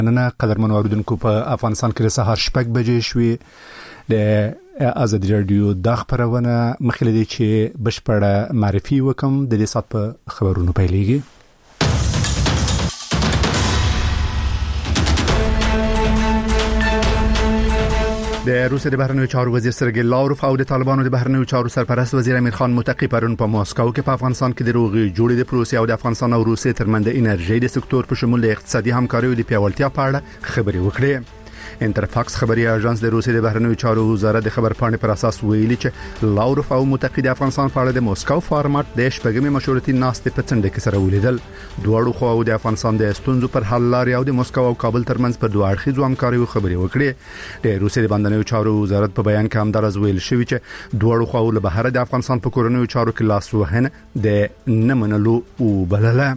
نن قدرمن اوریدونکو په افغانستان کې سهار 6 بجې شوې د ازادي رادیو د خبرونه مخلدي چې بشپړه معرفي وکم د دې سات په خبرونو پیلېږي. د روسیې د بهرنیو چارو وزیر سرګی لاوروف او د طالبانو د بهرنیو چارو سرپرست وزیر امیر خان متقی پرون په ماسکو کې په افغانستان کې د روغي جوړې د پروسې او د افغانستان او روسیې ترمنځ د انرژي د سکتور په شمول د اقتصادي همکارۍ او د پیاوړتیا په اړه خبرې وکړې. انټرفاکس خبري اژانس د روسیې د بهرنیو چارو وزارت د خبر پاڼې پر اساس ویلي چې لاوروف او متقی د افغانستان په اړه د موسکو فارمات د شپږمې مشورتي ناستې په څنډه کې سره ولیدل. دوه خو د افغانستان د ستونزو پر حل لارې او د موسکو او کابل ترمنځ په دوه اړخیزو همکارۍ خبرې وکړې. د روسیې د بهرنیو چارو وزارت په بیان کې هم درز ویل شوی چې دوه خو له بهر د افغانستان په کورنیو چارو کې لاس وهنه د نمنلو او بلله.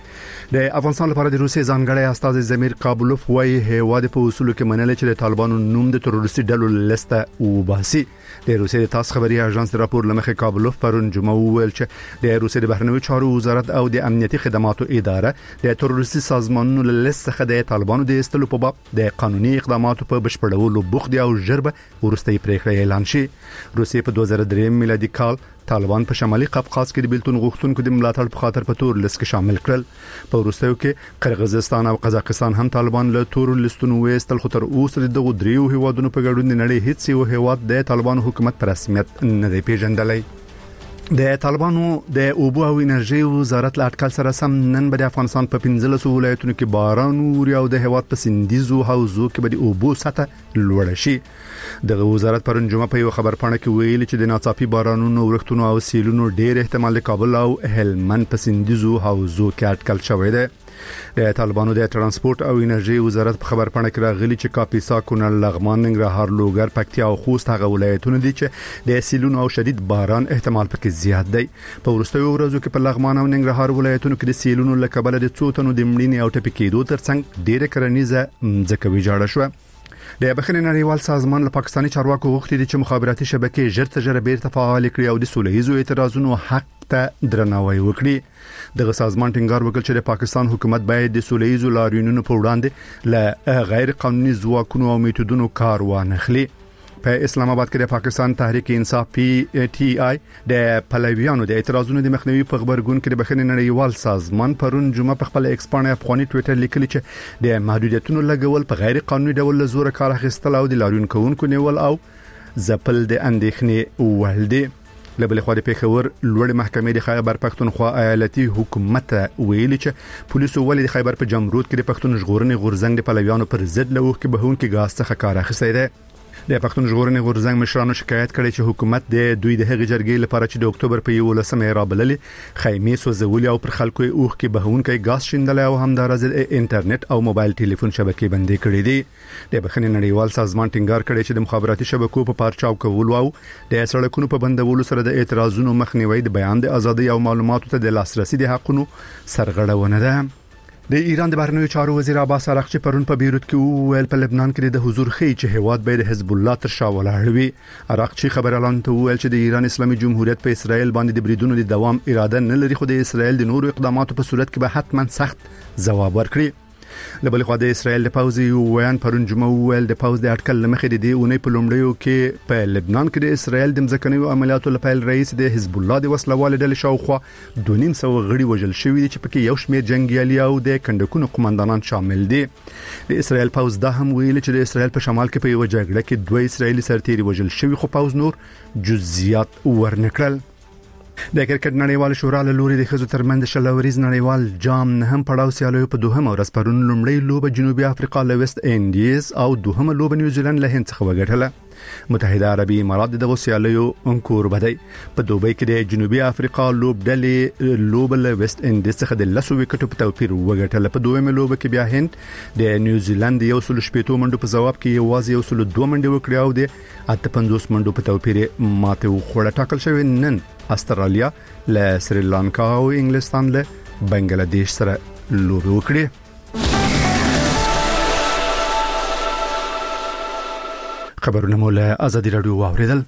د افغانستان لپاره د روسیې ځانګړی استاذ زمیر قابلوف وايي هیواد په اصولو کې منل چې د طالبانو نوم د تروریستي ډلو لسته او باسي. د روسیې د تاس خبري اژانس د راپور لمخې قابلوف پرون جمعه ویل چې د روسیې د بهرنیو چارو وزارت او د امنیتي خدماتو اداره د تروریستي سازمانونو لسته د طالبانو د استلو په باب د قانوني اقداماتو په بشپړولو بوخت او ژربه ورستۍ پریکړه اعلان شي. روسیې په 2003 میلادي کال طالبان په شمالي قفقاز کې د بیلتون غوښتونکو د ملاتړ په خاطر په تور لیست کې شامل کړل. په وروستیو کې قرغیزستان او قزاقستان هم طالبان له تور لیستونو وېستل، خو تر اوسه دغه دریو هیوادونو په ګډون د نړۍ هیڅ یو هیواد د طالبان حکومت پر رسمیت نه دی پیژندلی. د طالبانو د اوبو او انرژي وزارت له اټکل سره سم نن به د افغانستان په 15 ولایتونو کې باران ووري او د هیواد په سندیزو حوزو کې به د اوبو سطح لوړ شي. د وزارت پرون جمعه په یو خبر پاڼه کې ویلي چې د ناڅاپي بارانونو ورښتونو او سیلونو ډېر احتمال د کابل او هلمند په سندیزو حوزو کې اټکل شوی دی. د طالبانو د ترانسپورت او انرژي وزارت په خبر پاڼه کې راغلي چې کاپیسا، کونړ، لغمان، ننګرهار، لوګر، پکتیا او خوست هغه ولایتونه دي چې د سیلونو او شدید باران احتمال پکې زیات دی. په وروستیو ورځو کې په لغمان او ننګرهار ولایتونو کې د سیلونو له کبله د څو تنو د مړینې او ټپي کېدو ترڅنګ ډېره کرنیزه ځمکه ویجاړه شوه. د بخښنې نړیوال سازمان له پاکستاني چارواکو غوښتي دي چې مخابراتي شبکې ژر تر ژره بیرته فعال کړي او د سولهییزو اعتراضونو حق ته درناوی وکړي. دغه سازمان ټینګار وکړ چې د پاکستان حکومت باید د سولهییزو لاریونونو په وړاندې له غیر قانوني ځواکونو او میتودونو کار وانخلي. په اسلام آباد کې د پاکستان تحریک انصاف PTI د پلویانو د اعتراضونو د مخنیوي په خبرګون کې د بخښنې نړیوال سازمان پرون جمعه په خپل ایکس پاڼه افغاني ټوئیټر لیکلی چې د محدودیتونو لګول په غیر قانوني ډول له زور کار اخیستل او د لاریون کوونکو نیول او ځپل د اندېښنې وړ دي. لبل خو د پیښور لوړ محکمې د خیبر پښتونخوا ایالتي حکومت ویلي چې پولیسو ولې د خیبر په جمرود کې د پښتون ژغورنې غورځنګ د پلویانو پر ضد له وخت بهونکو غاز څخه کار اخیستی دی. د پښتون ژغورنې غورځنګ مشرانو شکایت کړی چې حکومت د دوی د هغې جرګې لپاره چې د اکتوبر په 11مه رابللې خیمې سوځولې او پر خلکو یې اوښ کې بهونکي غاز شیندل او همدارز انټرنیټ او موبایل ټلیفون شبکې بندې کړې دي. د بخښنې نړیوال سازمان ټینګار کړی چې د مخابراتي شبکو په پارچاو کولو او د سړکونو په بندولو سره د اعتراضونو مخنیوي د بیان د ازادۍ او معلوماتو ته د لاسرسي د حقونو سرغړونه ده. د ایران د بهرنیو چارو وزیر عباس عراقچی پرون په بیروت کې ویل په لبنان کې د حضور خي چې هیواد به د حزب الله تر شا ولاړ وي. عراقچی خبر اعلان ته ویل چې د ایران اسلامي جمهوریت په اسرائیل باندې د بریدونو د دوام اراده نه لري، خو د اسرائیل د نورو اقداماتو په صورت کې به حتما سخت ځواب ورکړي. لبل خو د اسرائیل د پوځ یو ویان پرون جمعه ویل د پوځ د اټکل لمخې د دې اونۍ په لومړیو کې په لبنان کې د اسرائیل د مځکنیو عملیاتو لپاره رئیس د حزب الله د وسلوال ډلې شاوخوا 2.5 غړي وژل شوی دي چې پکې یو شمېر جنگیالي او د کندکونو قومندانان شامل دي. د اسرائیل پوځ دا هم ویل چې د اسرائیل په شمال کې په یو جګړه کې 2 اسرائیلي سرتیري وژل شوی، خو پوځ نور جزئیات ورنکړل. د کرکټ نړیوال شورا له لوري د ښځو ترمنځ شلوریز نړیوال جام نه هم پړاو سیالیو په دوهمه ورځ پرون لومړی لوبه جنوبي افریقا له ویسټ انډیز او دوهمه لوبه نیوزیلند له هند څخه وګټله. متحده عربي امارات دغه سیالیو انکور بدای په دوبۍ کې د جنوبي افریقا لوب ډلې لوب له ویسټ انډیز څخه د 10 وکټو په توپیر وګټله. په دویمه لوبه کې بیا هند د نیوزیلند یو سل شپېتو منډو په جواب کې یوازې یو سل 2 منډې وکړې او د 58 منډو په توپیر ماته وخوړه. ټاکل شوی نن استرالیا له سریلانکا او انګلستان له بنگلاديش سره لوبي وکړي. خبرونه مو له ازادي رادیو واوریدل.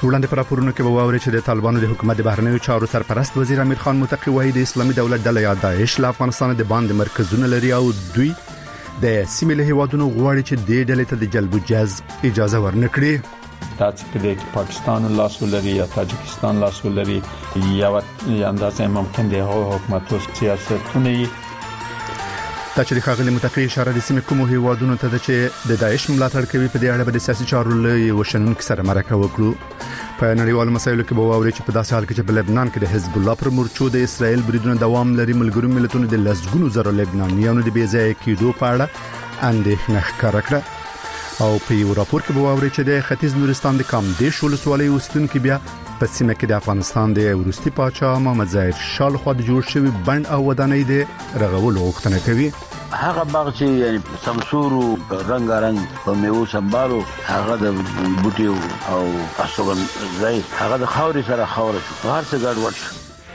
وړاندې پر راپورونو کې به واوري چې د طالبانو د حکومت د بهرنیو چارو سرپرست وزیر امیر خان متقی وایي د اسلامي دولت ډله یا داعش له افغانستان د باندې مرکزونه لري او دوی د سیمې له هیوادونو غواړي چې د ډلې ته د جلب جذب اجازه ورنکړي. دا چې پاکستان لاس ولري یا تاجکستان لاس ولري یا اندازه ممکن دی حکومت او سیاستونه دا چې خاغلی متقی اشاره د سیمې کومو هیوادونو ته چې د داعش ملاتړ کوي په دې اړه به د سیاسي چارو له وشنونکو سره مرکه وکړو. په نړیوالو مسایلو کې به واوري چې په داسې حال کې چې په لبنان کې د حزب الله پر مورچو د اسرائیل بریدونو دوام لري، ملګرو ملتونو د لسګونو زره لبنانیانو د بېځایه کېدو په اړه اندېښنه ښکاره کړه. او په یو راپور کې به واوري چې د ختیځ نورستان د کامدیش ولسوالۍ اوسیدونکو بیا په سیمه کې د افغانستان د وروستي پاچا محمد ظاهر شاه لخوا جوړ شوی بند او ودانۍ د رغولو غوښتنه کوي. هغه باغ چې یعنی سمسورو رنگارنګ په میوه سمبالو هغه د بوټیو او اسوګن ځای هغه د خاوري سره خاور شو، هر څه ګډوډ شو.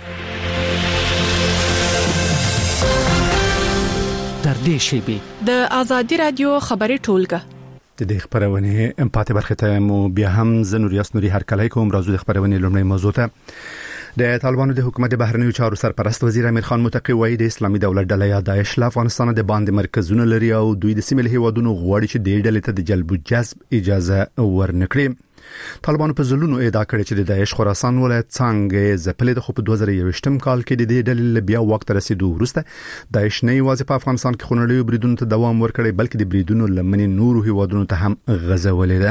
تر دې شی د آزادي رادیو خبري ټولګه د دې خبرونه امپاتي برخه ته مو بیا هم زنوریاس نوري هر کله کوم راځو د خبرونه لومړی موضوع ته د طالبانو د حکومت د بهرنیو چارو سرپرست وزیر امیر خان متقی وایي د اسلامي دولت ډله یا داعش له افغانستان د باندې مرکزونه لري او دوی د سیمې له هیوادونو غواړي چې د ډلې ته د جلب جذب اجازه ورنکړي. طالبانو په ځلونو ادعا کړې چې د داعش خراسان ولایت څنګه ځپلې د خو په 2021 کال کې د دې ډلې بیا وخت رسیدو وروسته داعش نه یوازې په افغانستان کې خونړیو بریدونو ته دوام ورکړي بلکې د بریدونو لمنې نورو هیوادونو ته هم غزولې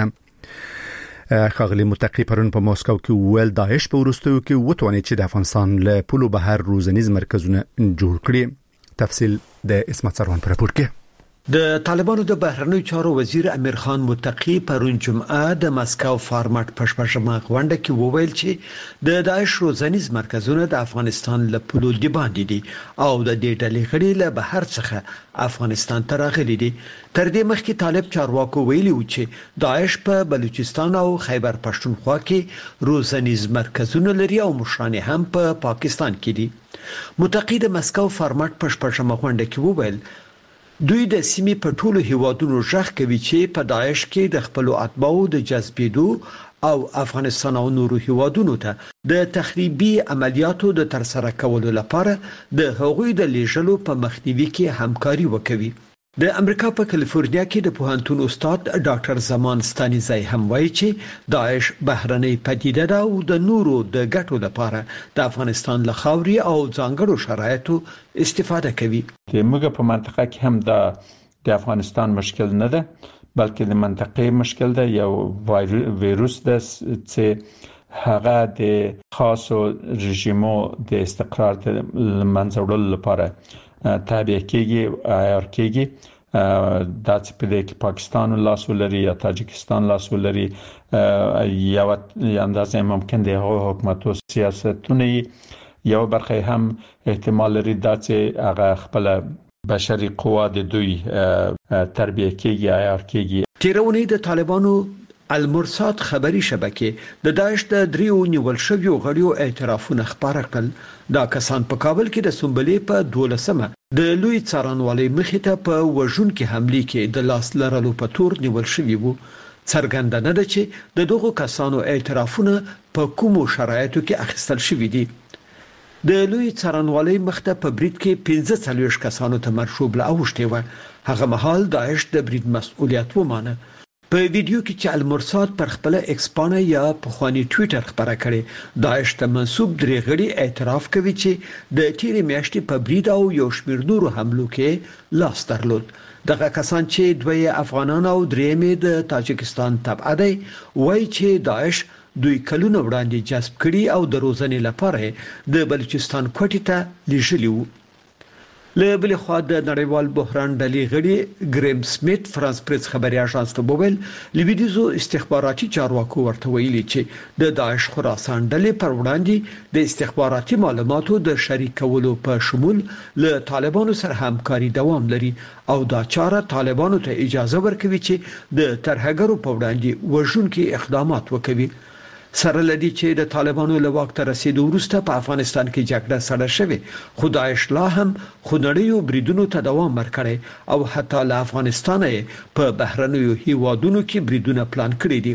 ده. خاغلی متقی پرون په ماسکو کې ویل داعش په وروستیو کې وتواني چې د افغانستان له پولو بهر روزنیز مرکزونه جوړ کړي. تفصیل د اسمت سروان پر راپور کې. د طالبانو د بهرنیو چارو وزیر امیر خان متقی پرون جمعه د مسکو فارمټ پښپښمه غونډه کې وویل چې د داعش روزنیز مرکزونه د افغانستان له پولو دی باندې دي او د دې ډلې غړي له بهر څخه افغانستان ته راغلي دي. تر دې مخکې طالب چارواکو ویلي و چې داعش په بلوچستان او خیبر پښتونخوا کې روزنیز مرکزونه لري او مشران هم په پاکستان کې دي. متقی د مسکو فارمټ پښپښمه غونډه کې وویل دوی د سیمې په ټولو هیوادونو ژغ کوي چې په داعش کې د خپل اتباعو د جذبېدو او افغانستان او نورو هیوادونو ته د تخریبي عملیاتو د ترسره کولو لپاره د هغوی د لیږلو په مخنیوي کې همکاري وکوي. د امریکا په کالیفورنیا کې د پوهنتون استاد ډاکټر زمان ستانیزای هم وایي چې داعش بهرنۍ پدیده ده او د نورو د ګټو لپاره د افغانستان له خاوري او ځانګړو شرایطو استفاده کوي. موږ په منطقه کې هم د افغانستان مشکل نه ده بلکې د منطقې مشکل ده، یو ویروس ده چې هغه د خاصو رژیمو د استقرار د منځ وړلو لپاره تابع کېږي عیار کېږي. دا چې په دې کې پاکستان لاس ولري یا تاجکستان لاس ولري یا اندازه ممکن دی حکومت او سیاستونه یو برخه هم احتمال لري دا چې هغه خپل بشري قوا د دوی تربیه کېږي عیار کېږي. تیرونی د طالبانو المرصاد خبري شبکه د داعش د دریو نیول شویو غړیو اعترافونه خبره کړل. دا کسان په کابل کې د سنبلې په 12مه د لوی څارنوالۍ مخې ته په وژونکو حمله کې د لاس لرلو په تور نیول شوی وو. څرګنده نه ده چې د دغو کسانو اعترافونه په کومو شرایطو کې اخیستل شوی دي. د لوی څارنوالۍ مخته په برید کې 45 کسانو ته مرشوب لا اوښتي و. هغه مهال داعش د برید مسؤلیت ومانه. په ویډیو کې چې المرصاد پر خپل ایکس پاڼه یا په خواني ټوئیټر خبره کړې داعش ته منسوب درې غړي اعتراف کوي چې د تیرې میاشتې په برید او یو شمېر نورو حملو کې لاس درلود. دغه کسان چې دوی افغانان او درېمې د تاجکستان تبع دي وایي چې داعش دوی کلونه وړاندې جذب کړي او د روزنې لپاره د بلوچستان کوټې ته لیږلي وو. له بل خوا د نړیوال بحران ډلې غړي ګریم سمیت فرانس پریس خبري اژانس ته وویل لویدیزو استخباراتي چارواکو ورته ویلي چې د داعش خراسان ډلې پر وړاندې د استخباراتي معلوماتو د شریکولو په شمول له طالبانو سره همکاري دوام لري او دا چاره طالبانو ته اجازه ورکوي چې د ترهګرو په وړاندې وژونکي اقدامات وکړي. سره لدی چې د طالبانو له واک ته رسیدو وروسته په افغانستان کې جګړه سړه شوه خو داعش لا هم خونړیو بریدونو ته دوام ورکړي او حتی له افغانستانه په بهرنیو هیوادونو کې بریدونه پلان کړي دي.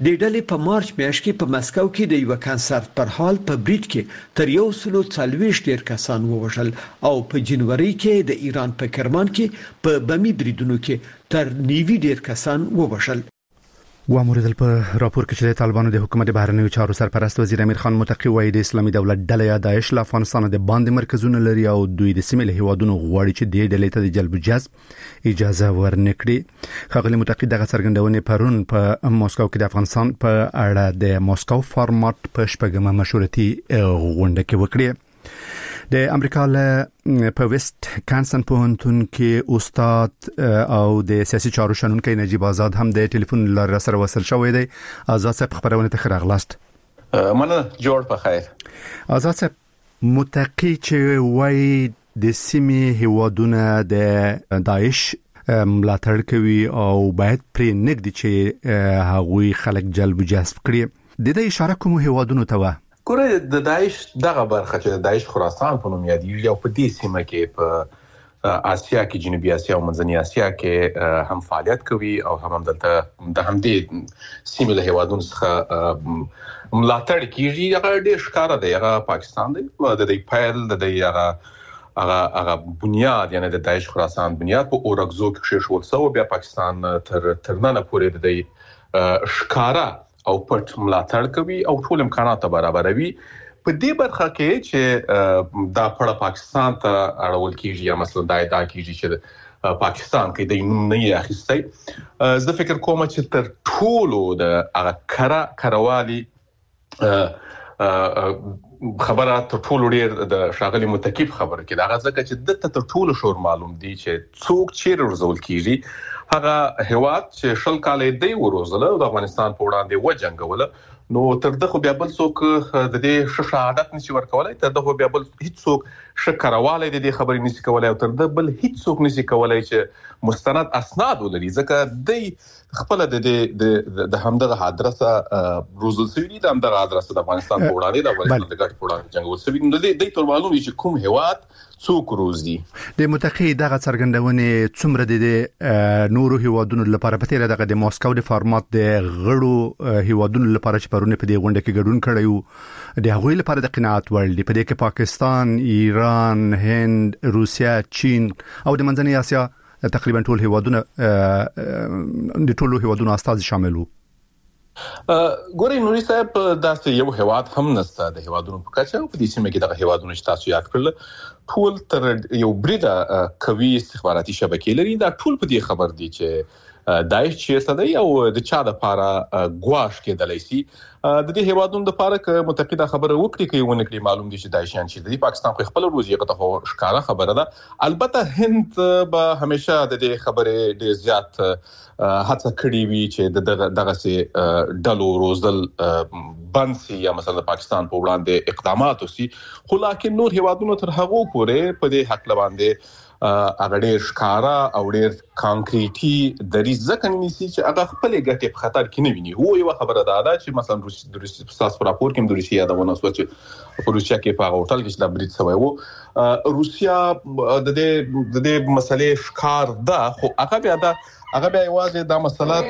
د ډلې په مارچ میاشت کې په مسکو کې د یو کانسرت پر حال په بریټ کې تر 140 ډیر کسان ووژل او په جنوري کې د ایران په کرمان کې په بمي بریدونو کې تر 90 ډیر کسان ووژل. واموردل په راپور کې چې طالبانو د حکومت بهرنیو چارو سرپرست وزیر امیر خان متقی وایي د اسلامي دولت ډله یا داعش له افغانستان د باندې مرکزونه لري او دوی د سیمې له هیوادونو غواړي چې د ډلې ته د جلب جذب اجازه ورنکړي. خغلی متقی دغه څرګندونه پرون په ماسکو کې د افغانستان په اړه د ماسکو فارمات په شپږمه مشورتي غونډه کې وکړه. د امریکا له په ویسټ کانسن پوهنتون کې استاد او د سیاسي چارو شنونکي نجیب آزاد هم د ټلیفون لاره سره وصل شوی دی. آزاد صاحب خبرونه ته خراغلاست. مننه جوړ په خیر. آزاد صاحب متقی چې وای د سیمې هیوادونه د داعش ملاتړ کوي او باید پرې نګدي چې هغوی خلک جلب جذب کړي. د دې اشاره کوم هیوادونو ته و ګوره د داعش دغه برخه چې د داعش خراسان په نوم یادېږي او په دې سیمه کې په آسیا کې جنوبي آسیا او منځنۍ آسیا کې هم فعالیت کوي او هم دلته د همدې سیمې له هیوادونو څخه ملاتړ کیږي. هغه ډېر ښکاره دی، هغه پاکستان دی، د دې پیل د دې هغه بنیاد یعنی د داعش خراسان بنیاد په اورګزو کې شول سو بیا پاکستان تر نن پورې د دې ښکاره او پټ ملاتړ کوي او ټول امکانات برابروي. په دې برخه کې چې دا پړه پاکستان ته اړول کیږي یا مثلا دا ادعا کیږي چې پاکستان کې د نوم نه اخیستی، زه فکر کوم چې تر ټولو د هغه کروالي خبره تر ټولو ډیر د شاغلي متقیب خبره کې دا ځکه چې د تر ټولو شور معلوم دی چې څوک چیرې ورزول کیږي. هغه هواد چې شل کالې دی وروزله د افغانستان په وړاندې وجنګوله، نو تر دغه بیا بل څوک د دې شهادت نشي ورکولای، تر دغه بیا بل هیڅ څوک شکرواله د دې خبرې نشي کولای او تر دغه بل هیڅ څوک نشي کولای چې مستند اسناد ولري، ځکه د خپل د همدغه ادرسه روزل سوي د همدغه ادرسه د افغانستان په وړاندې د افغانستان د ګټ په وړاندې جنګول سوي، نو د ټول معلومي چې کوم هواد څوک روزي. د متقی دغه څرګندونه څومره د نورو هیوادونو لپاره په تیر دغه د ماسکو د فارمات د غړو هیوادونو لپاره چې پرونه په دې غونډه کې ګډون کړیو د هغوی لپاره د قناعت وړ دی. په دې کې پاکستان، ایران، هند، روسیا، چین او د منځنۍ آسیا تقریبا ټول هیوادونه د ټولو هیوادونو استاد شامل وو. ګوري نوري صاحب داسې یو هیواد هم نسته د هیوادونو په کچه په دې سیمه کې د هیوادونو چې تاسو یاد کړل ټول تر یو بریده کوي استخباراتي شبکې لري. دا ټول په دې خبر دي چې داعش چې څه دی او د چا د لپاره ګواښ کېدلی شي. د دې هیوادونو د لپاره ک متقیده خبره وکړي کوي ونکړي معلوم دي چې داعشیان چې د پاکستان په خپل روزي هغه ته ښکارا خبره ده. البته هند به همیشه د دې خبره ډیر زیات هڅه کړې وي چې دغه سي ډلو روزل بنسي یا مثلا پاکستان په وړاندې اقدامات وکړي، خو لکه نور هیوادونو تر هغه پورې په دې حق لباندې هغه ډیر ښکارا او ډیر کانکریټي د ریزه کنيسي چې هغه خپل ګټې په خطر کې نه ویني. هو یو خبره ده چې مثلا روسي په راپور کې د روسي یادونه وسو چې په روسیا کې په هوټل کې د بریټ سوی وو. روسیا د دې مسلې ښکار ده، خو هغه بیا یوازې دا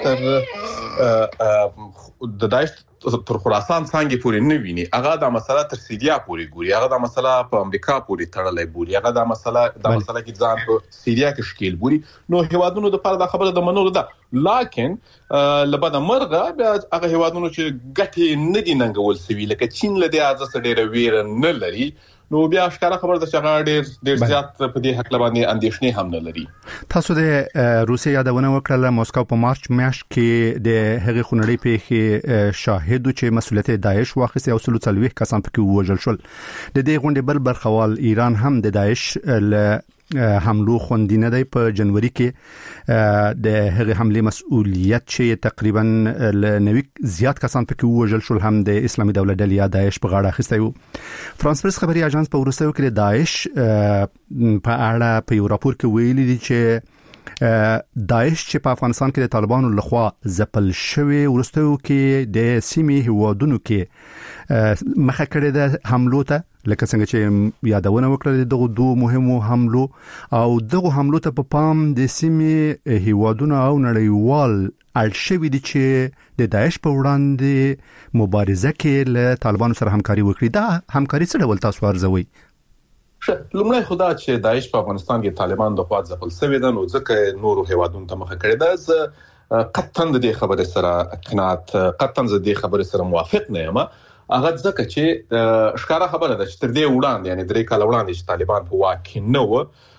مسله تر د داعش تر خراسان څنګه پورې نه ویني، هغه دا مسله تر سیریا پورې ګوري، هغه دا مسله په امریکا پورې تړلې ګوري، هغه دا مسله کې ځان په سیریا کې شکیل ګوري. نو هیوادونو د لپاره دا خبره د منلو ده، لکن لبدا مرغه بیا هغه هیوادونو چې ګټې نه دي ننګول سوي لکه چین له دې ارزښت ډېر ویره نه لري، نو بیا ښکارا خبر ده چې هغه ډېر زیات په دې حق لباندې اندېښنې هم نه لري. تاسو د روسیا یادونه وکړه ماسکو په مارچ میاشت کې د هغې خونړۍ پیښې شاهد چې مسؤلیت داعش واخیسته او 40 کسان پکې وژل شول. د دې غونډې بل برخوال ایران هم د داعش له حملو خوندینه دی. په جنوري کې د هغې حمله مسؤلیت چې تقریبا ل 90 زیات کسان پکې وژل شول هم د اسلامي دولت ډلې یا داعش په غاړه اخیستی وو. فرانس پریس خبري اژانس په وروستیو کې د داعش په اړه په یو راپور کې ویلي دي چې داعش چې په افغانستان کې د طالبانو لخوا ځپل شوی وروستیو کې د سیمې هیوادونو کې مخه کړې ده حملو ته، لکه څنګه چې یادونه وکړه دغه دوه مهمو حملو او دغه حملو ته په پام د سیمې هیوادونو او نړیوال اړ شوی دی چې د داعش په وړاندې مبارزه کې له طالبانو سره همکاري وکړي. دا همکاري څه ډول تاسو ارزوي؟ لومړی خدا چې داعش په افغانستان کې طالبان د خوا ځپل شوی ده، نو ځکه نورو هیوادونو ته مخه کړی ده. قطعاً د دې خبرې سره قناعت، قطعاً د دې خبرې سره موافق نه یم. هغه ځکه چې ښکارا خبره ده چې تر دې وړاندې یعنی 3 کال وړاندې چې طالبان په واک کې نه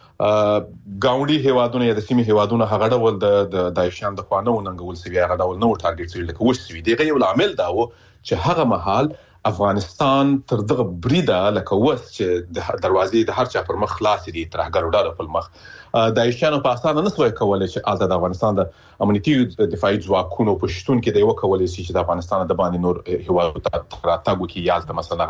و، ګاونډي هیوادونه یا د سیمې هیوادونه هغه ډول د داعشان د خوا نه وننګول شوی، هغه ډول نه ټارګټ شوی لکه وش شوی. دغه یو عامل دا و چې هغه مهال افغانستان تر دغه بریده لکه وس چې د دروازې د هر چا پر مخ خلاص دي، ترهګرو ډاله پر مخ داعشانو په اسانه نسوي کولای چې آزاد افغانستان د امنیتي دفاعي ځواکونو په شتون کې د یو کولای شي چې د افغانستان د باندې نور هیوادو ته راتګ وکړي، یالته مثلا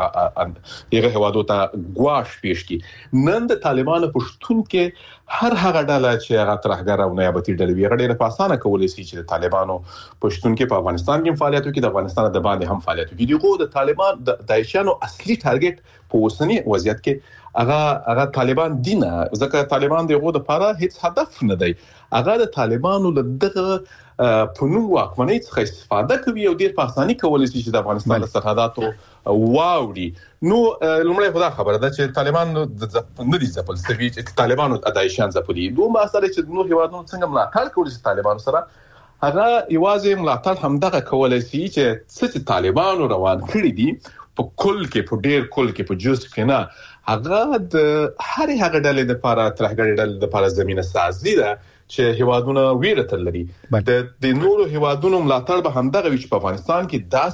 هغه هیوادو ته ګواښ پیښ کړي. نن د طالبانو په شتون کې هر هغه ډله چې هغه ترهګر او نیابتي ډلې وي، هغه ډېر په اسانه کولای شي چې د طالبانو په شتون کې په افغانستان کې فعالیت وکړي، د افغانستان د باندې هم فعالیت وکړي. دغه د طالبان د داعشانو اصلي ټارګټ په اوسنی وضعیت کې هغه طالبان دي نه، ځکه طالبان دغه د لپاره هیڅ هدف نه دی. هغه د طالبانو له دغه پونو واکمنۍ څخه استفاده کوي او ډیر په اساني کولای شي چې د افغانستان د سرحداتو واوړي. نو لومړی خدا خبره ده چې طالبان نه دي ځپل شوي، چې طالبانو داعشان ځپلي. دوه مسله چې نو هیوادونو څنګه ملاتړ کوي چې طالبانو سره هغه یوازې ملاتړ همدغه کولای شي چې څه طالبانو روان کړی دي په کل کې، په ډیر کل کې، په جز کې نه، هغه د هغه ډلې د لپاره ترهګرۍ ډلې د لپاره زمينه سازي ده چې هیوادونه ویره تل لري. د نورو هیوادونو ملاتړ به همدغه وي چې په افغانستان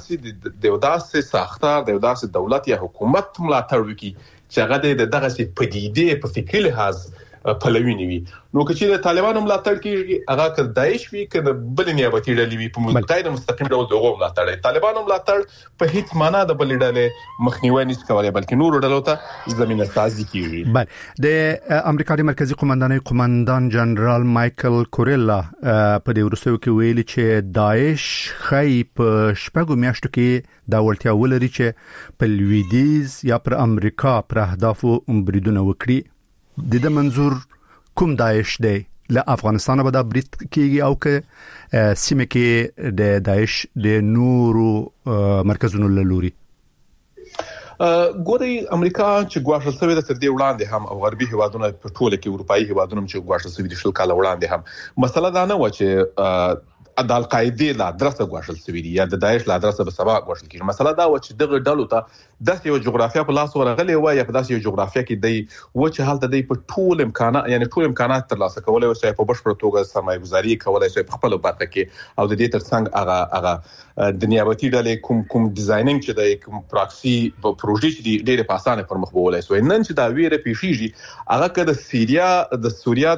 کې د داسې ساختار د داسې دولت یا حکومت ملاتړ وکړي چې هغه د دغه پدیدې په فکري لحاظ پلوي نیوي. نو که چې د طالبانو ملاتړ کیږي، هغه که داعش وي که بل نیابتي ډلې وي، په متحد مستقیم ډول دغه ملاتړ. طالبانو ملاتړ په هیڅ معنا د بل ډلې مخنیوي نشي کولای، بلکې نورو ډلو ته زمينه سازي کیږي. بله، د امریکا د مرکزی قومندان جنرال مایکل کورلا په دې ورسو کې ویلي چې داعش خای په شپږو میاشتو کې دا ولټیا ولري چې په لویدیز یا پر امریکا پر اهدافو بریدونه وکړي. د منظور کوم داعش دی؟ له افغانستان به دا برید کیږي او که سیمه کې د داعش د نورو مرکزونو لوري؟ ګوري امریکا چې ګواښل شوی د تر دې وړاندې هم او غربي هیوادونه په ټوله کې اروپאי هیوادونه چې ګواښل شوی د شل کال وړاندې هم مسله دا نه و چې د القاعده لا درسه ګواښل شوی دی یا د داعش لا درسه به سبا ګواښل کیږي. مسله دا و چې دغه ډلو ته د یو جغرافیه په لاس ورغلي و یا په داسې یو جغرافیه کې دی و چې حالت دی په ټول امکانات، یعنی ټول امکانات تر لاسه کولای او په بشپړ توګه سرمایه گذاري کولای شي په خپل برخه کې، او د دې ترڅنګ هغه د نیابتي ډلې کوم ډیزاینینګ چې د کوم پراکسي پروژې چې ډېر په اسانه پر مخ بولای شي. نن چې دا ویره پیښیږي، هغه که د سوریا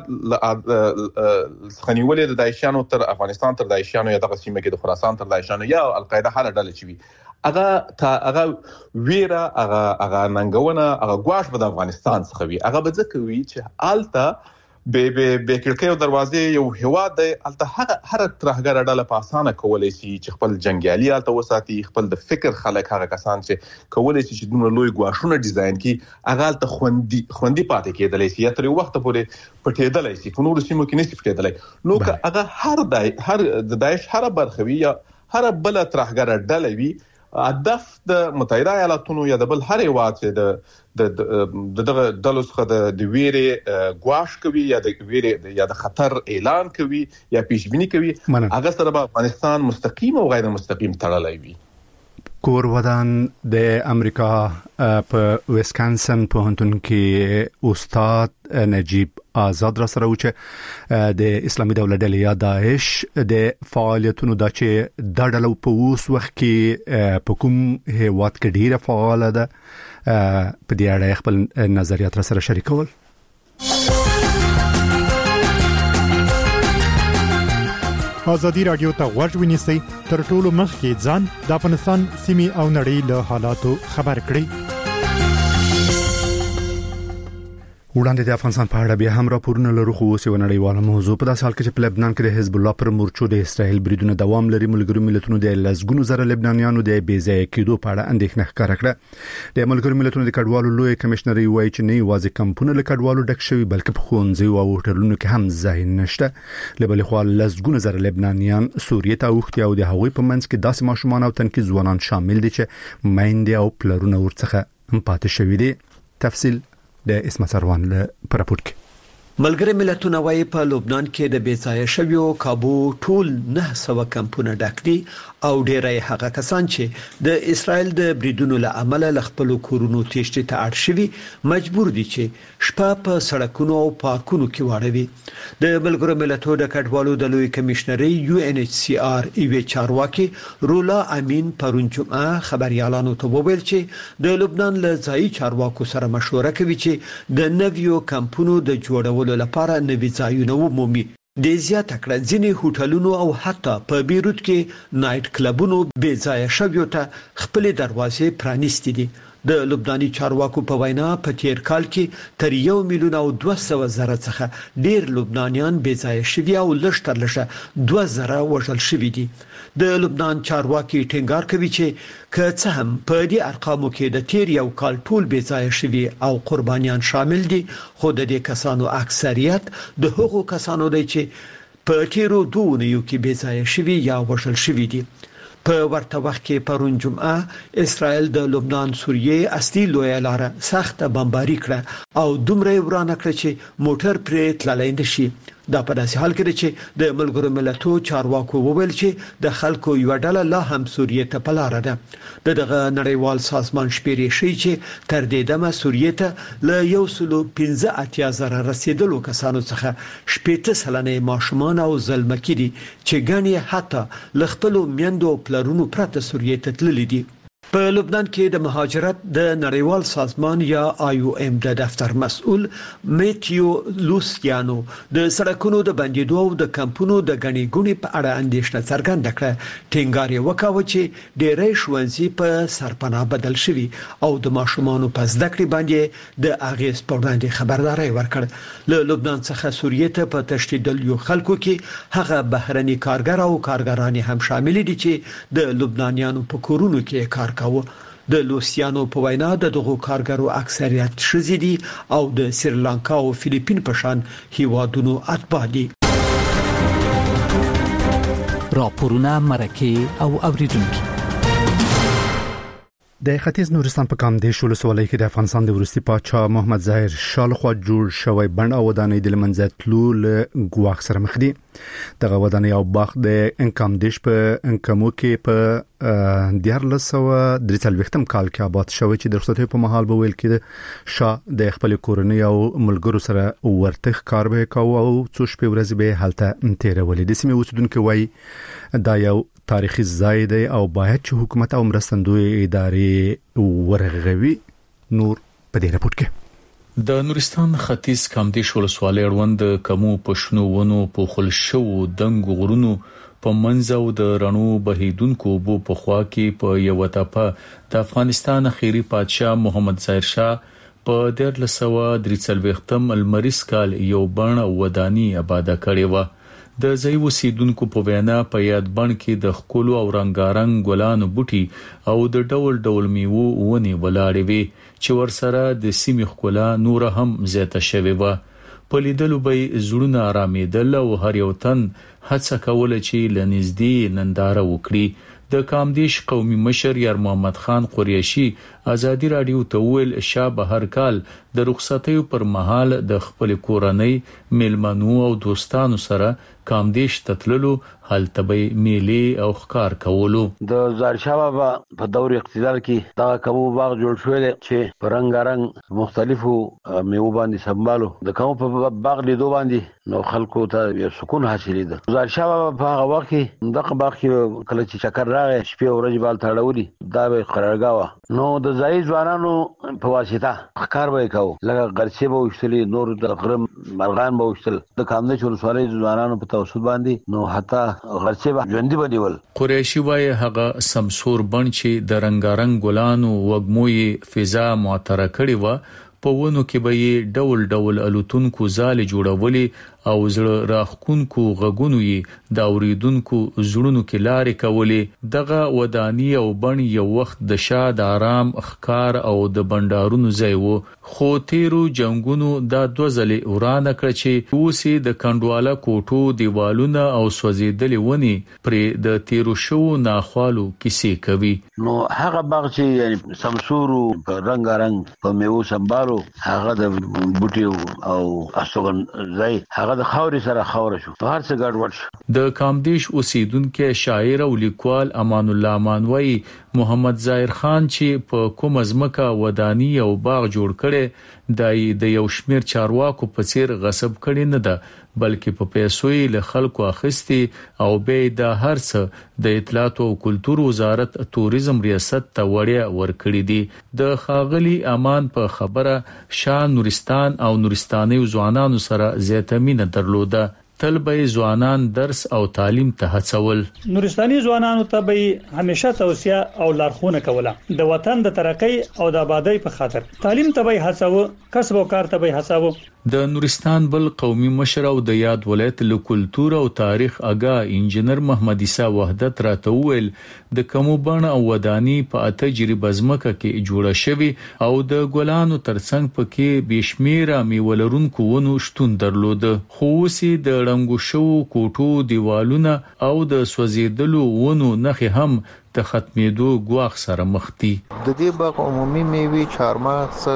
خنیولې د داعشانو تر افغانستان تر داعشانو یا دغه سیمه کې د خراسان تر داعشانو یا القاعده هر ډله چې وي، هغه ویره، هغه ننګونه، هغه ګواښ به د افغانستان څخه وي. هغه به ځکه وي چې آلته به کړکۍ او دروازې یو هیواد دی، آلته هر ترهګر ډله په اسانه کولای شي چې خپل جنگیالي آلته وساتي، خپل د فکر خلک هغه کسان چې کولای شي چې دومره لوی ګواښونه ډیزاین کړي، هغه آلته خوندي پاتې کېدلی شي یا تر یو وخته پورې پټېدلی شي، په نورو سیمو کې نشي پټېدلی. نو که هغه هر د داعش هر برخه وي یا هر بل ترهګر ډله وي، هدف د متحده ایالاتونو یا د بل هر هیواد چې دغه ډلو څخه د ویرې ګواښ کوي یا د ویرې یا د خطر اعلان کوي یا پیشبینی کوي، هغه سره به افغانستان مستقیم او غیر مستقیم تړلی وي. کور ودان د امریکا په ویسکانسن پوهنتون کې استاد نجیب آزاد را سره و چې د اسلامي دولت ډلې یا داعش د فعالیتونو دا چې د ډلو په اوس وخت کې په کوم هیواد کې ډیره فعاله ده، په دې اړه خپل نظریات را سره شریکول. آزادی رادیو ته غوږ ونیسئ، تر ټولو مخکې ځان د افغانستان سیمې او نړۍ له حالاتو خبر کړئ. وړاندې د افغانستان په اړه بیا هم راپورونه لرو خو اوس یو نړیواله موضوع په داسې حال کې چې په لبنان کې د حزب الله پر مورچو د اسرائیل بریدونه دوام لري. ملګرو ملتونو د لسګونو زره لبنانیانو د بېځایه کېدو په اړه اندېښنه ښکاره کړه. د ملګرو ملتونو د کډوالو لوی کمشنر وایي چې نه یوازې کمپونه له کډوالو ډک شوي بلکې په ښوونځیو او هوټلونو کې هم ځای نشته. له بلې خوا لسګونو زره لبنانیان سوریې ته اوښتي او د هغوی په منځ کې داسې ماشومان او تنکي ځوانان شامل دي چې میندې او پلرونه ورڅخه پاتې شوي دي. تفصیل د اسمت سروان له راپور کې. ملګری ملتونه وايي په لبنان کې د بېځایه شویو کابو ټول 900 کمپونه ډک دي او ډېری هغه کسان چې د اسرائیل د بریدونو له امله ل خپل کورونو تېشتې ته اړ شوي مجبور دي چې شپه په سړکونو او پارکونو کې واړوي. د ملګرو ملتونو د کډوالو د لوی کمشنري UNHCR ایوي چارواکي رولا امین پرون جمعه خبريالانو ته وویل چې د لبنان له ځایي چارواکو سره مشوره کوي چې د نویو کمپونو د جوړولو لپاره نوي ځایونه ومومي. د زیاته کړه ځینې هوټلونو او حتی په بیروت کې نایټ کلبونو بې ځای شویو ته خپل دروازې پرانیستي دي. د لبناني چارواکو په وینا په تیر کال کې تر 1 میلیون او 200 زره څخه ډیر لبنانیان بې ځای شوي او لږ تر لږه 2 زره وژل شوي دي. د لبنان چارواکي ټینګار کوي چې که څه هم په دې ارقامو کې د تیر یو کال ټول بې ځای شوي او قربانیان شامل دي خو د دې کسانو اکثریت د هغو کسانو دی چې په تیرو 2 اونیو کې بې ځای شوي یا وژل شوي دي. په ورته وخت کې پرون جمعه اسرائیل د لبنان سوریې اصلي لوی لاره سخت بمباري کړه او دومره ورانه کړه چې موټر پرې تللی نشي. دا په داسې حال کې چې د ملګرو ملتونو چارواکو وویل چې د خلکو یو ډله لا هم سوریې ته په لار ده. دغه نړیوال سازمان شمیرې شي چې تر دې دمه سوریې ته له 115,000 رسیدلو کسانو څخه 80% ماشومان او زلمکې دي چې ګڼي حتی ل خپل میندو پلرونو پرته سوریې ته تللي دي. په لبنان کې د مهاجرت د نړیوال سازمان یا IOM د دفتر مسؤل میتیو لوسیانو د سړکونو د بندیدو او د کمپونو د غني ګونی په اړه اندېښنه څرګنده کړه. ټینګار یې وکاوه چې ډېرې ښوونځي په سرپناه بدل شوي او د ماشومانو په زده کړې باندې د اغیز په وړاندې خبرداري ورکړ. له لبنان څخه سوریې ته په تشدید یو خلکو کې هغه بهرني کارګر او کارګران هم شامل دي چې د لبنانیانو په کورونو کې کار کوي. د لوسیانو په وینا د دغو کارګرو اکثریت ښځې دي او د سریلانکا او فلیپین په شان هیوادونو اتباع دي. راپورونه مرکه او اوریدونکو د ختیځ نورستان په کامدیش ولسوالۍ کې د افغانستان د وروستي پاچا محمد ظاهر شاه لخوا جوړ شوی بند او ودانۍ د لمنځه تلو له ګواښ سره مخ دي. دغه ودانۍ او باغ د کامدیش په انکمو کې په 1943 کال کې آباد شوی چې د رخصتۍ په مهال به ویل کې شاه د خپل کورنۍ او ملګرو سره ورته کار به کاوه او څو شپې ورځې به هلته تیرولې. د سیمې اوسیدونکو وایي دا یو تاریخي ځای دی او باید چې حکومت او مرستندوی ادارې ورغوي. نور په دې راپور کې د نورستان ختیځ کامدیش ولسوالۍ اړوند کمو پښنو ونو په خلشو دنګ غرونو په منځو د رڼو بهیدونکو بو په خوا کې په یو ټاپه د افغانستان اخیری پادشاه محمد ظاهر شاه په 1943 المریس کال یو بڼ ودانی آباد کړی و. د ځای وسیدونکو په وینا په یاد بڼ کې د خکولو او رنگارنګ ګلانو بوټي او د ډول ډول میوو ونی ولاړې وي چې ورسره د سیمې ښکلا نور هم زیاته شوې و. په لیدلو به زړونه آرامېدل او هر یو تن هڅه کوله چې لنږدې ننداره وکړي. د کامدیش قومي مشر یار محمد خان قریشي ازادي رادیو ته ویل شاه هر کال د رخصتۍ پر مهال د خپل کورنۍ میلمنو او دوستانو سره کامدیش تتللو هلته میلې او ښکار کولو. د ظاهر شاه بابا په دور اقتدار کې دا کومو باغ جوړ شوی چې پرنګارنګ مختلفو میوه باندې سمبالو د کوم په باغ لیدو باندې نو خلکو ته یو سکون حاصلې ده. ظاهر شاه بابا په هغه وخت کې دغه باغ کې کله چې چکر راغی شپې ورځې بال تړولي دا به قرارګاوه نو د ځای ځوانانو په واسطه ښکار به کاوه لکه غرڅې به وشتلې نور د غرم مرغان به وشتل د کامدیش ولسوالۍ ځوانانو په توسط باندې نو حتی غرڅې به ژوندۍ بدیول. قریشي وایي هغه سمسور بڼ چې د رنگارنګ ګلانو وګموي فضا معطره کړي و په ونو کې به یې ډول ډول الوتونکو ځالې جوړولې او زړه راخونکو غږونو یې د اوریدونکو زړونو کې لارې کولې. دغه ودانی او بڼ یو وخت د شاد آرام ښکار او د بندارونو ځای و، خو تیرو جنگونو دا دوزلې ورانه کړ چې اوسې د کندواله کوټو دیوالونه او سوځېدلې ونی پر د تیرو شو ناخوالو کیسې کوي. نو هغه باغ چې یعنی سمسورو په رنگارنګ په میوه سمبالو هغه د بوټي او استوګن ځای هغه د خاوري سره خاور شو، هر څه ګډوډ شو. د کامدیش اوسیدونکو شاعر او لیکوال امان الله مانوي محمد ظاهر خان چې په کوم ازمکه ودانی او باغ جوړ کړي د یو شمیر چارواکو په څیر غصب کړي نه ده، بلکې په پیسو یې له خلکو اخیستي او به د هر څه د اطلاعات او کلتور وزارت توریزم ریاست ته وړیا ورکړي دي. د خاغلی امان په خبره شاه نورستان او نورستاني ځوانانو سره زیاته مینه درلوده. تل به ځوانان درس او تعلیم ته هڅول. نورستاني ځوانانو ته به همیشه توصیه او لارښوونه کوله د وطن د ترقۍ او د آبادی په خاطر. تعلیم ته به هڅاوه، کسب او کار ته به هڅاوه. د نورستان بل قومي مشر او د یاد ولایت له کلتور او تاریخ اگا انجنیر محمد عیسی وحدت راته ویل د کومو بڼ او ودانی په تجربه ځمکه کې جوړه شوی او د ګلانو ترڅنګ پکې بشمیره میولرونکو ونو شتون درلود، خو اوسې د رنګو شو کوټو دیوالونه او د سوځېدلو ونو نخې هم د ختمېدو ګواښ سره مخ دي. د دې باغ عمومي میوې چارمغز،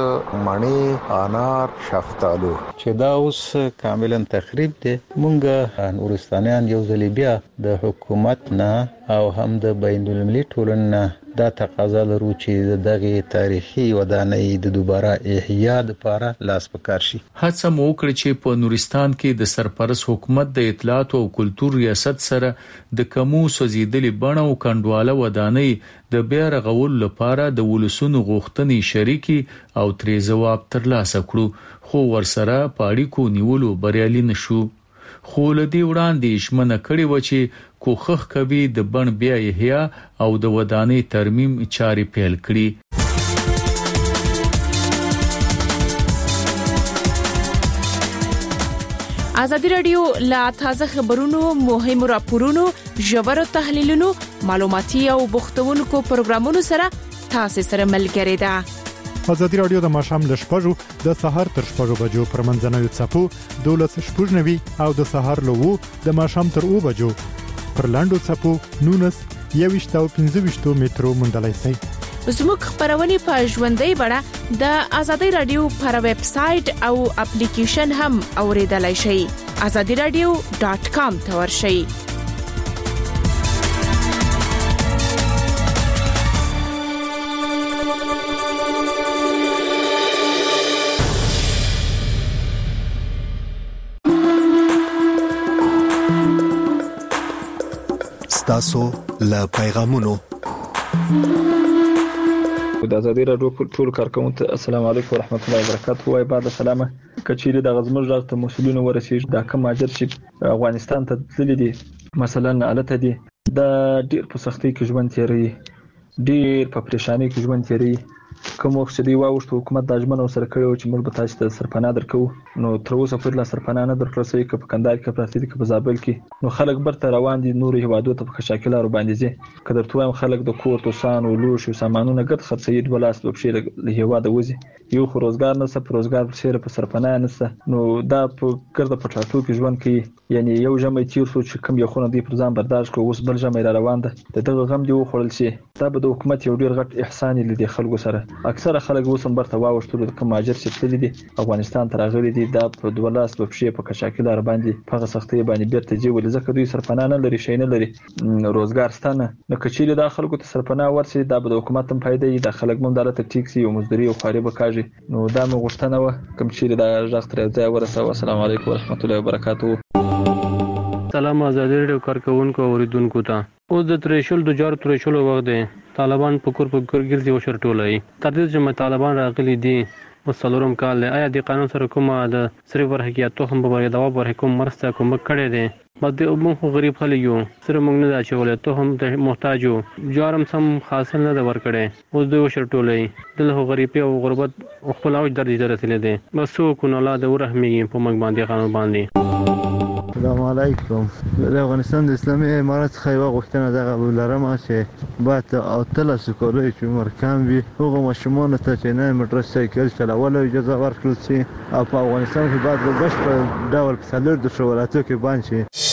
مڼې، انار، شفتالو چې دا اوس کاملا تخریب دي. مونږ نورستانیان یو ځل بیا د حکومت نه او هم د بین المللي ټولنې نه دا تقاضا لرو چې دغه تاریخي ودانۍ د دوباره احیا لپاره لاس پکار شي. هڅه مو وکړه چې په نورستان کې د سرپرست حکومت د اطلاعات او کلتور ریاست سره د کومو سوځېدلې بڼ او کندواله ودانۍ د بیا رغول لپاره د ولسونو غوښتنې شریکي او ترې ځواب ترلاسه کړو، خو ورسره پاړیکو نیولو بریالي نشو. خو لدی وړاندې شمنه کړي و چې کوخخ کوي د بڼ بیا احیا او د ودانۍ ترمیم چارې پیل کړي. ازادي رادیو لا تازه خبرونو، مهمو راپورونو، ژورو تحلیلونو، معلوماتي او بوختونکو پروګرامونو سره تاسو سره ملګری ده. ازادي رادیو د ماښام له 6 د سحر تر 6 بجو پر منځنوي څپو 12:90 او د سحر له 2 د ماښام تر 2 بجو پر لاندو څپو 19 او 15 مترو مندلای سي. زموږ خبرونه په ژوندۍ بڼه د ازادي رادیو پر ویب سټ او اپلیکیشن هم اوریدلای شئ. azadiradio.com ته ورشئ. تاسو له پیغامونو د ازادي رادیو ټول کارکونکو ته السلام علیکم ورحمت الله وبرکاته. وای بعد سلامه کچېری د غزمر راځ ته مسولینو ورسېږي دا کوم اجر چې افغانستان ته تللی دي مثلا الته دي د ډیر په سختۍ کې ژوند تیری، ډیر په پریشانی کې ژوند تیری. کوم وخت چې دی واوښت حکومت د اجمن سره کړو چې موږ به تاسو ته سرپناه درکو، نو تر اوسه پورې لا سرپناه نه درکړل شوی که په کندهار کې پراته دي که په زابل کې. نو خلک برته روان دي نور هیوادو ته په شاکلارو باندې ځي. که درته وایم خلک د کور توسان او لوش او سامانونه ګټ خرڅي د بلاس په شیر له هیواده وځي، یو خو روزګار نه څه روزګار په شیر په سرپناه نه څه. نو دا په ګرځه پټاټو کې ژوند کوي، یعنی یو جمع تیر سو چې کوم یو خونه دی پر ځان برداشت کو، اوس بل جمع را روان ده دغه غم دی وخړل شي. دا به د حکومت یو ډیر غټ احسان لیدي خلکو سره. اکثره خلک اوس هم برته واوښتل د کوم اجر چې تللی دي افغانستان ته راغلي دي دا په دولاس په شی په کشاکلار باندې په سختي باندې بیرته جوړ ځکه دوی سرپناه نه لري، شي نه لري، روزګار ستانه نه کچېله د خلکو ته سرپناه ورسي دا به د حکومت هم فائدې دي، د خلک مون دلته ټیکسي او مزدوري او خاربه کاږي. نو دا مو غوښتنه و کوم چې د ځاخ تر ځای ورسو. السلام علیکم ورحمت الله وبرکاته. سلام ازادي رادیو کارکونکو اوریدونکو ته. اوس د تریشل د جار تریشل وخت دی. طالبان په کور ګرځي او شرټولای تر دې چې طالبان راغلي دي وسلورم کال دی. آیا د قانون سره کومه د سری ورهکي یا توهم په باره دا ور کوم مرسته کوم کړي دي؟ بده موږ غریب خلک یو سره موږ نه دا چولې ته هم ته محتاج یو جارم سم حاصل نه ور کړي اوس دوی شرټولې دله غریبي او غربت خپل او درجه درته دي بس کو نه اولاد ورحمي په موږ باندې قانون باندې. السلام علیکم. د افغانستان د اسلامي امارات خیوه غوښتنه دغه لرم چې باید او تل سکولای چې عمر کم وي هغه ماشومان ته چې نه موټر سایکل چلول اجازه ورکړل شي او په افغانستان کې باید په بشپړ ډول په څلور د شولاتو کې باندې